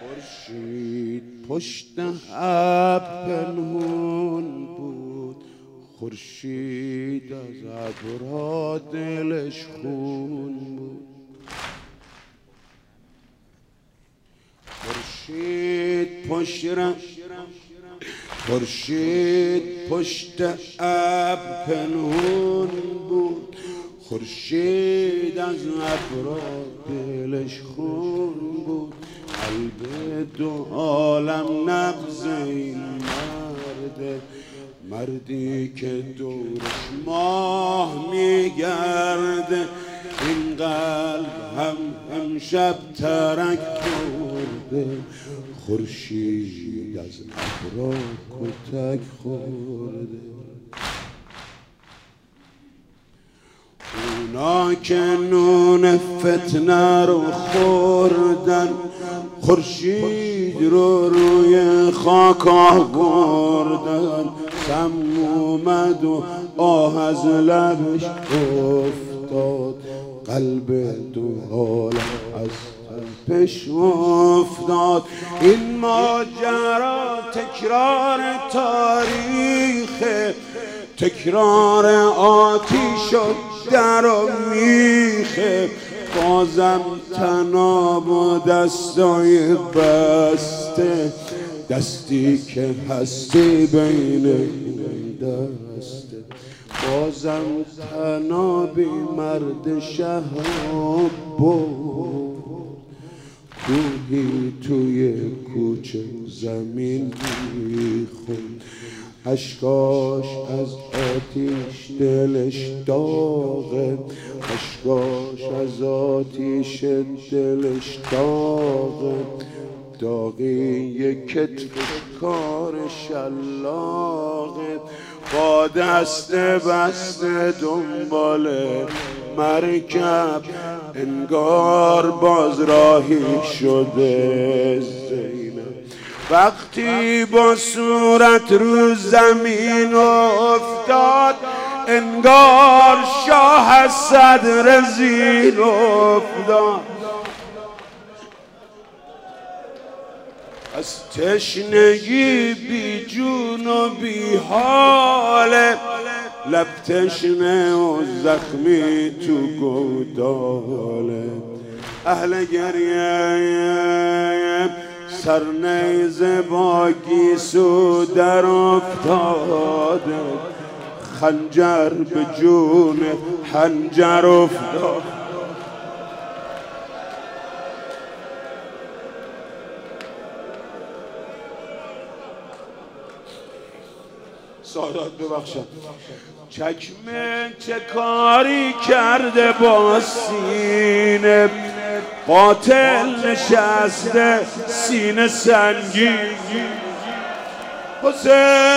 خورشید پشت ابر پنهون بود، خورشید از ابرها دلش خون بود. خورشید پشت ابر پنهون بود، خورشید از ابرها دلش خون بود. قلب دو عالم نبض این مرده، مردی که دورش ماه میگرده. این قلب هم امشب ترک خورده، خورشید از ابرها کتک خورده. اونا که نون فتنه رو خوردن، خورشید رو روی خاک آوردن. سم اومد و آه از لبش افتاد، قلب دو عالم از تپش افتاد. این ماجرا تکرار تاریخه، تکرار آتیش و در و میخه. بازم تناب و دستای بسته، دستی که هستی بین دسته. بازم تنابی مرد شهر بود، کوهی توی کوچه زمین میخوند. اشکاش از آتیش دلش داغه، اشکاش از آتیش دلش داغه. داغی یک کتفش کار شلاقه، با دست بسته دنبال مرکب. انگار باز راهی شده زینب، وقتی با صورت رو زمین افتاد. انگار شاه از صدر زیر افتاد. از تشنگی بی جون و بی حاله، لب تشنه و زخمی تو گوداله. اهل گریه سرنیزه با گیسو در افتاده، خنجر به جون حنجر افتاد. سادات ببخشم. چکمه چه کاری کرده با سینه، قاتل نشسته سینه سنگین. حسین